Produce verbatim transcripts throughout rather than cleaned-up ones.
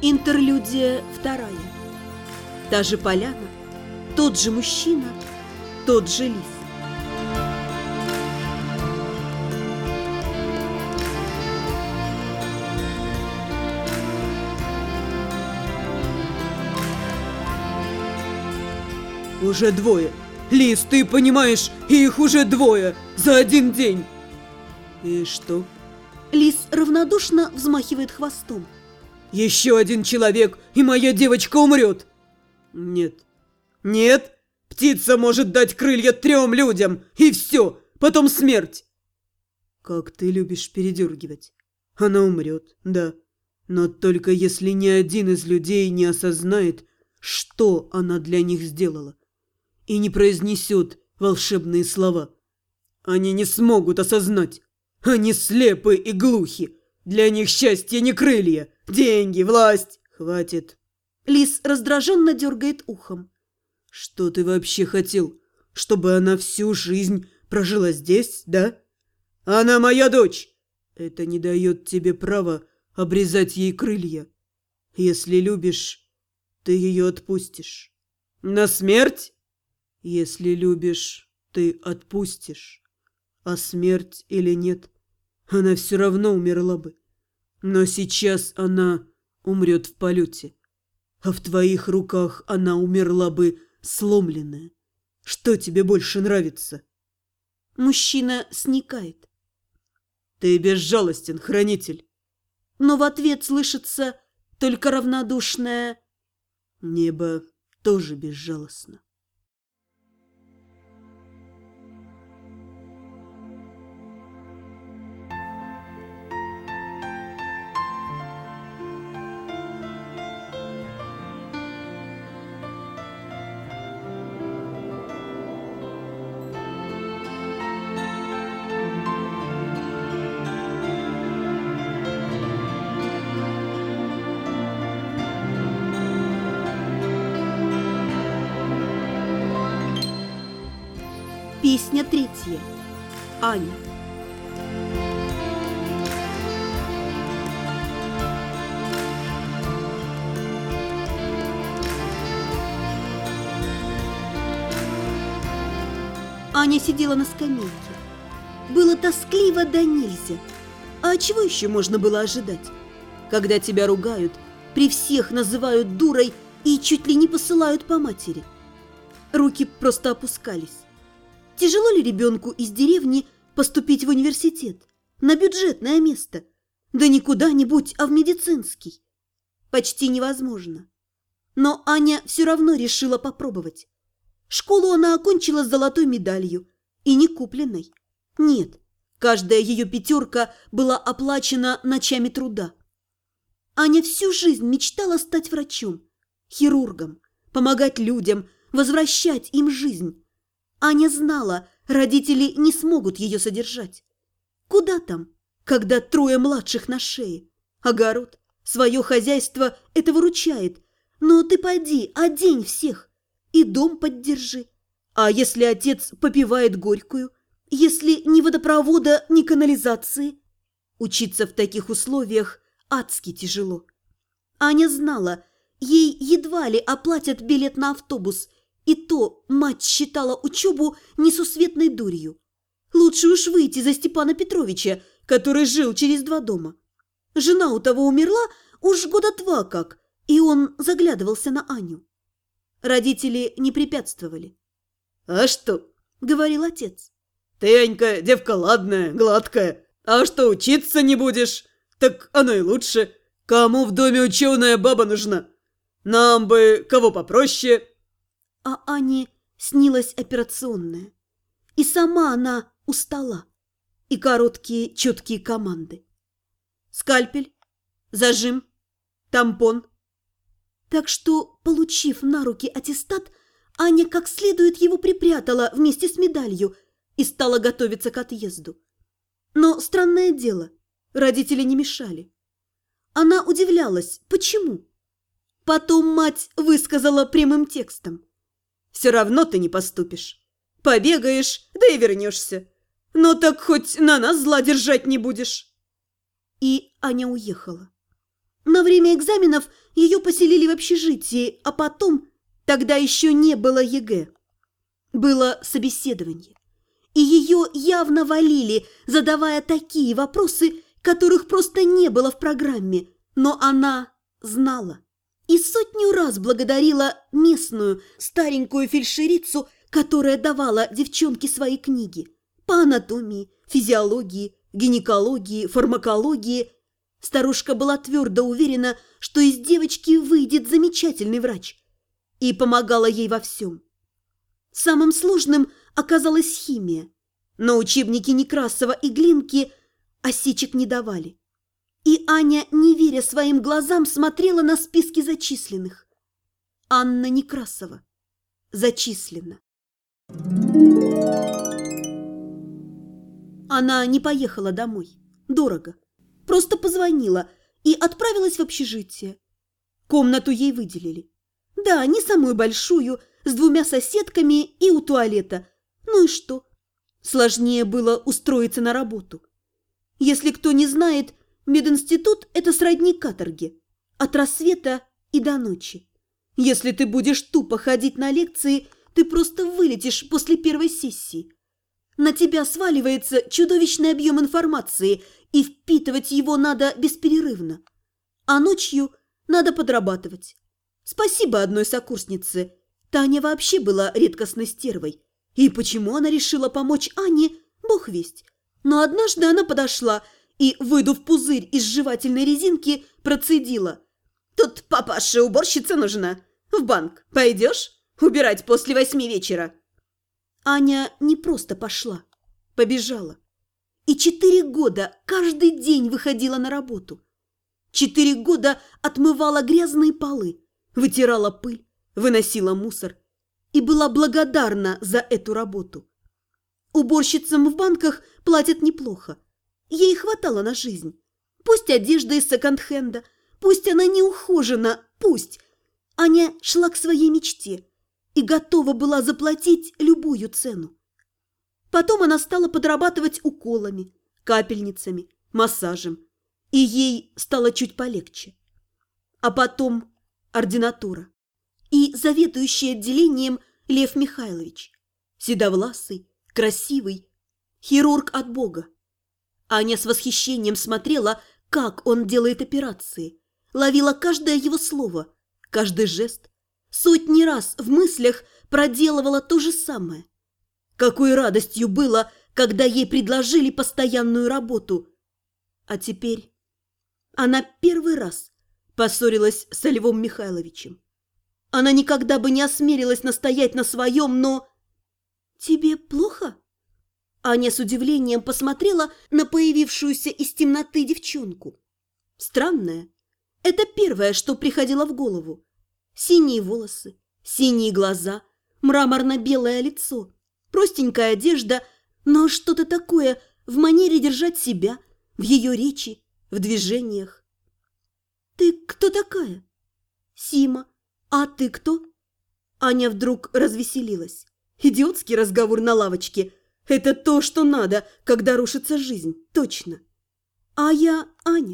Интерлюдия вторая. Та же поляна, тот же мужчина, тот же лис. Уже двое. Лис, ты понимаешь, их уже двое за один день. И что? Лис равнодушно взмахивает хвостом. Еще один человек, и моя девочка умрет. Нет. Нет? Птица может дать крылья трем людям, и все, потом смерть. Как ты любишь передергивать. Она умрет, да. Но только если ни один из людей не осознает, что она для них сделала, и не произнесет волшебные слова. Они не смогут осознать. Они слепы и глухи. Для них счастье не крылья, деньги, власть. Хватит. Лис раздраженно дергает ухом. Что ты вообще хотел? Чтобы она всю жизнь прожила здесь, да? Она моя дочь. Это не дает тебе права обрезать ей крылья. Если любишь, ты ее отпустишь. На смерть? Если любишь, ты отпустишь. А смерть или нет, она все равно умерла бы. Но сейчас она умрет в полете. А в твоих руках она умерла бы сломленная. Что тебе больше нравится? Мужчина сникает. Ты безжалостен, хранитель. Но в ответ слышится только равнодушное: небо тоже безжалостно. Песня третья. Аня. Аня сидела на скамейке. Было тоскливо да нельзя. А чего еще можно было ожидать? Когда тебя ругают, при всех называют дурой и чуть ли не посылают по матери. Руки просто опускались. Тяжело ли ребенку из деревни поступить в университет? На бюджетное место? Да не куда-нибудь, а в медицинский. Почти невозможно. Но Аня все равно решила попробовать. Школу она окончила с золотой медалью. И не купленной. Нет, каждая ее пятерка была оплачена ночами труда. Аня всю жизнь мечтала стать врачом, хирургом, помогать людям, возвращать им жизнь. Аня знала, родители не смогут ее содержать. Куда там, когда трое младших на шее? Огород, свое хозяйство это выручает. Но ты пойди, одень всех и дом поддержи. А если отец попивает горькую? Если ни водопровода, ни канализации? Учиться в таких условиях адски тяжело. Аня знала, ей едва ли оплатят билет на автобус. И то мать считала учебу несусветной дурью. Лучше уж выйти за Степана Петровича, который жил через два дома. Жена у того умерла уж года два как, и он заглядывался на Аню. Родители не препятствовали. «А что?» – говорил отец. «Ты, Анька, девка ладная, гладкая. А что, учиться не будешь? Так оно и лучше. Кому в доме ученая баба нужна? Нам бы кого попроще». А Ане снилась операционная. И сама она устала. И короткие четкие команды. Скальпель, зажим, тампон. Так что, получив на руки аттестат, Аня как следует его припрятала вместе с медалью и стала готовиться к отъезду. Но странное дело, родители не мешали. Она удивлялась, почему. Потом мать высказала прямым текстом: «Все равно ты не поступишь. Побегаешь, да и вернешься. Но так хоть на нас зла держать не будешь». И Аня уехала. На время экзаменов ее поселили в общежитии, а потом, тогда еще не было ЕГЭ, было собеседование. И ее явно валили, задавая такие вопросы, которых просто не было в программе, но она знала. И сотню раз благодарила местную старенькую фельдшерицу, которая давала девчонке свои книги по анатомии, физиологии, гинекологии, фармакологии. Старушка была твердо уверена, что из девочки выйдет замечательный врач, и помогала ей во всем. Самым сложным оказалась химия, но учебники Некрасова и Глинки осечек не давали. И Аня, не веря своим глазам, смотрела на списки зачисленных. Анна Некрасова зачислена. Она не поехала домой. Дорого. Просто позвонила и отправилась в общежитие. Комнату ей выделили. Да, не самую большую, с двумя соседками и у туалета. Ну и что? Сложнее было устроиться на работу. Если кто не знает, мединститут – это сродни каторге. От рассвета и до ночи. Если ты будешь тупо ходить на лекции, ты просто вылетишь после первой сессии. На тебя сваливается чудовищный объем информации, и впитывать его надо бесперерывно. А ночью надо подрабатывать. Спасибо одной сокурснице. Таня вообще была редкостной стервой. И почему она решила помочь Ане, бог весть. Но однажды она подошла и, выдув пузырь из жевательной резинки, процедила. «Тут папаше уборщица нужна. В банк пойдешь? Убирать после восьми вечера». Аня не просто пошла, побежала. И четыре года каждый день выходила на работу. Четыре года отмывала грязные полы, вытирала пыль, выносила мусор и была благодарна за эту работу. Уборщицам в банках платят неплохо. Ей хватало на жизнь. Пусть одежда из секонд-хенда, пусть она не ухожена, пусть. Аня шла к своей мечте и готова была заплатить любую цену. Потом она стала подрабатывать уколами, капельницами, массажем, и ей стало чуть полегче. А потом ординатура и заведующий отделением Лев Михайлович, седовласый, красивый, хирург от Бога. Аня с восхищением смотрела, как он делает операции, ловила каждое его слово, каждый жест, сотни раз в мыслях проделывала то же самое. Какой радостью было, когда ей предложили постоянную работу. А теперь она первый раз поссорилась со Львом Михайловичем. Она никогда бы не осмелилась настоять на своем, но... «Тебе плохо?» Аня с удивлением посмотрела на появившуюся из темноты девчонку. Странная. Это первое, что приходило в голову. Синие волосы, синие глаза, мраморно-белое лицо, простенькая одежда, но что-то такое в манере держать себя, в ее речи, в движениях. «Ты кто такая?» «Сима. А ты кто?» Аня вдруг развеселилась. Идиотский разговор на лавочке. Это то, что надо, когда рушится жизнь, точно. «А я Аня».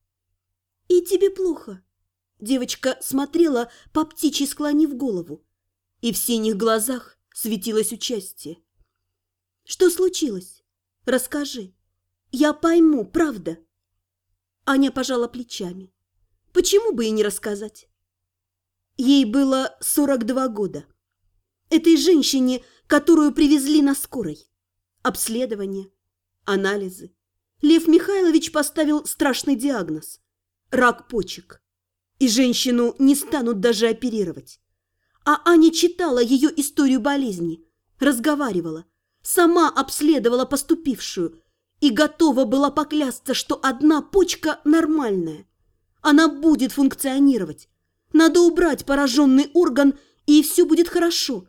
«И тебе плохо?» Девочка смотрела, по птичьи склонив голову, и в синих глазах светилось участие. «Что случилось? Расскажи. Я пойму, правда». Аня пожала плечами. Почему бы и не рассказать? Ей было сорок два года. Этой женщине, которую привезли на скорой. Обследование, анализы. Лев Михайлович поставил страшный диагноз – рак почек. И женщину не станут даже оперировать. А Аня читала ее историю болезни, разговаривала, сама обследовала поступившую и готова была поклясться, что одна почка нормальная. Она будет функционировать. Надо убрать пораженный орган, и все будет хорошо.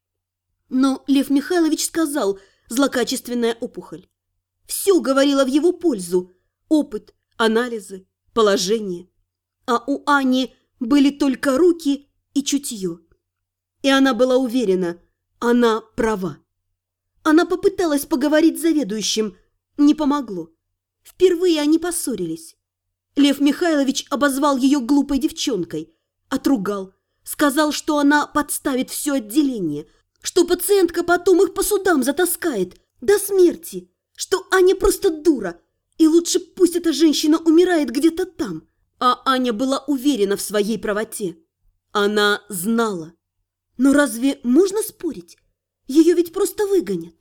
Но Лев Михайлович сказал – злокачественная опухоль. Все говорило в его пользу – опыт, анализы, положение. А у Ани были только руки и чутье. И она была уверена, она права. Она попыталась поговорить с заведующим, не помогло. Впервые они поссорились. Лев Михайлович обозвал ее глупой девчонкой, отругал, сказал, что она подставит все отделение, что пациентка потом их по судам затаскает до смерти, что Аня просто дура, и лучше пусть эта женщина умирает где-то там. А Аня была уверена в своей правоте. Она знала. Но разве можно спорить? Ее ведь просто выгонят.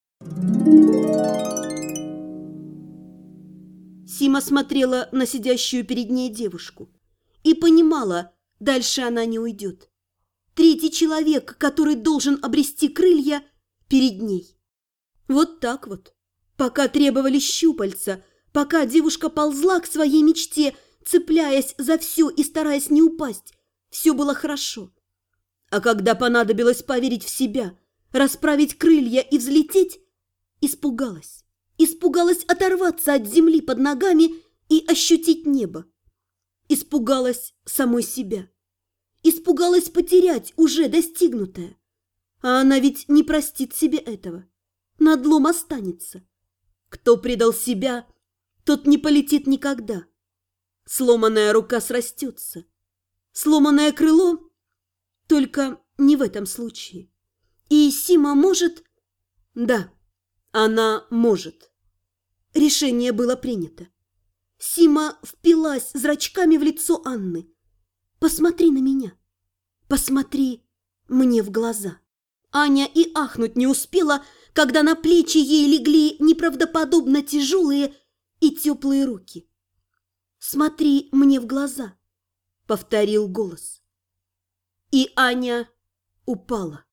Сима смотрела на сидящую перед ней девушку и понимала, дальше она не уйдет. Третий человек, который должен обрести крылья, перед ней. Вот так вот. Пока требовались щупальца, пока девушка ползла к своей мечте, цепляясь за все и стараясь не упасть, все было хорошо. А когда понадобилось поверить в себя, расправить крылья и взлететь, испугалась. Испугалась оторваться от земли под ногами и ощутить небо. Испугалась самой себя. Испугалась потерять уже достигнутое. А она ведь не простит себе этого. Надлом останется. Кто предал себя, тот не полетит никогда. Сломанная рука срастется. Сломанное крыло, только не в этом случае. И Сима может... Да, она может. Решение было принято. Сима впилась зрачками в лицо Анны. «Посмотри на меня. Посмотри мне в глаза». Аня и ахнуть не успела, когда на плечи ей легли неправдоподобно тяжелые и теплые руки. «Смотри мне в глаза», — повторил голос. И Аня упала.